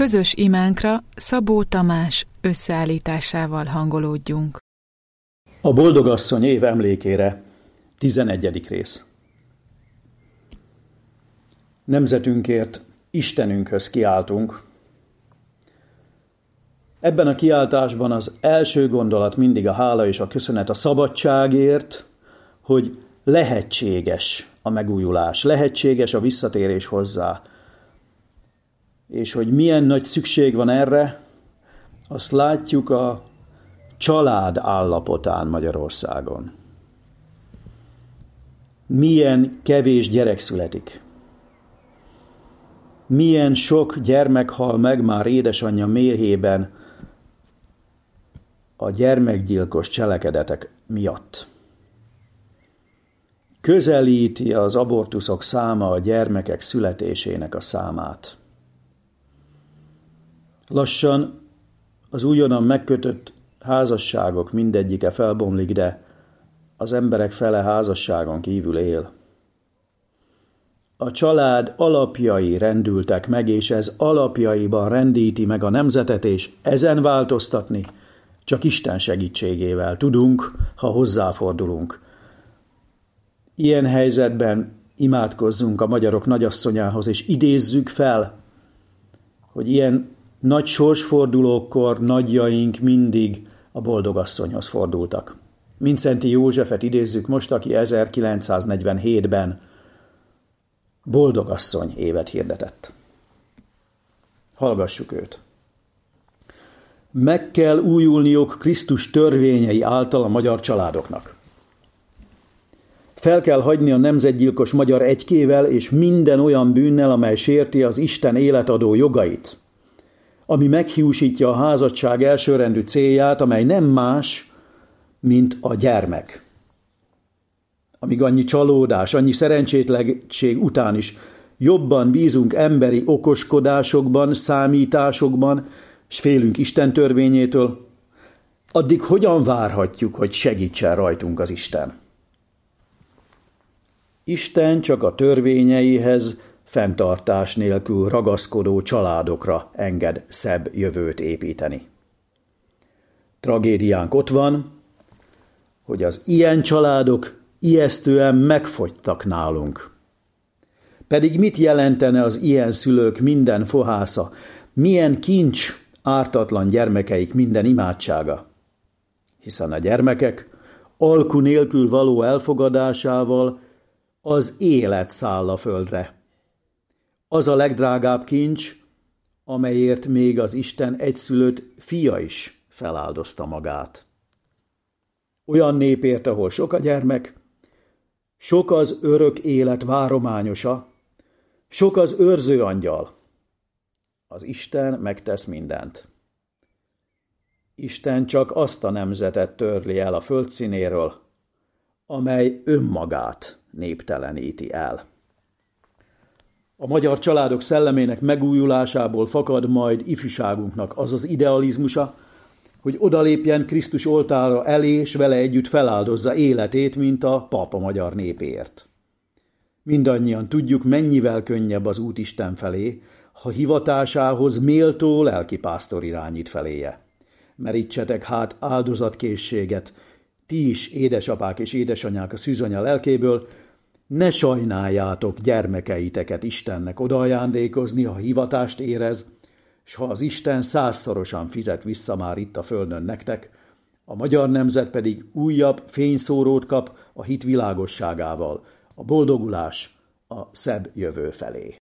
Közös imánkra Szabó Tamás összeállításával hangolódjunk. A Boldogasszony év emlékére, 11. rész. Nemzetünkért, Istenünkhöz kiáltunk. Ebben a kiáltásban az első gondolat mindig a hála és a köszönet a szabadságért, hogy lehetséges a megújulás, lehetséges a visszatérés hozzá. És hogy milyen nagy szükség van erre, azt látjuk a család állapotán Magyarországon. Milyen kevés gyerek születik. Milyen sok gyermek hal meg már édesanyja méhében a gyermekgyilkos cselekedetek miatt. Közelíti az abortuszok száma a gyermekek születésének a számát. Lassan az újonnan megkötött házasságok mindegyike felbomlik, de az emberek fele házasságon kívül él. A család alapjai rendültek meg, és ez alapjaiban rendíti meg a nemzetet, és ezen változtatni csak Isten segítségével tudunk, ha hozzáfordulunk. Ilyen helyzetben imádkozzunk a magyarok nagyasszonyához, és idézzük fel, hogy ilyen nagy sorsfordulókkor nagyjaink mindig a Boldogasszonyhoz fordultak. Mindszenty Józsefet idézzük most, aki 1947-ben Boldogasszony évet hirdetett. Hallgassuk őt. Meg kell újulniuk Krisztus törvényei által a magyar családoknak. Fel kell hagyni a nemzetgyilkos magyar egykével és minden olyan bűnnel, amely sérti az Isten életadó jogait, ami meghiúsítja a házasság elsőrendű célját, amely nem más, mint a gyermek. Amíg annyi csalódás, annyi szerencsétlenség után is jobban bízunk emberi okoskodásokban, számításokban, s félünk Isten törvényétől, addig hogyan várhatjuk, hogy segítsen rajtunk az Isten? Isten csak a törvényeihez fenntartás nélkül ragaszkodó családokra enged szebb jövőt építeni. Tragédiánk ott van, hogy az ilyen családok ijesztően megfogytak nálunk. Pedig mit jelentene az ilyen szülők minden fohásza, milyen kincs ártatlan gyermekeik minden imádsága? Hiszen a gyermekek alku nélkül való elfogadásával az élet száll a földre. Az a legdrágább kincs, amelyért még az Isten egyszülött fia is feláldozta magát. Olyan népért, ahol sok a gyermek, sok az örök élet várományosa, sok az őrző angyal. Az Isten megtesz mindent. Isten csak azt a nemzetet törli el a földszínéről, amely önmagát népteleníti el. A magyar családok szellemének megújulásából fakad majd ifjúságunknak az az idealizmusa, hogy odalépjen Krisztus oltára elé, és vele együtt feláldozza életét, mint a pap a magyar népért. Mindannyian tudjuk, mennyivel könnyebb az út Isten felé, ha hivatásához méltó lelkipásztor irányít feléje. Merítsetek hát áldozatkészséget, ti is, édesapák és édesanyák a szűzanya lelkéből, ne sajnáljátok gyermekeiteket Istennek odaajándékozni, ha hivatást érez, s ha az Isten 100-szorosan fizet vissza már itt a földön nektek, a magyar nemzet pedig újabb fényszórót kap a hit világosságával, a boldogulás a szebb jövő felé.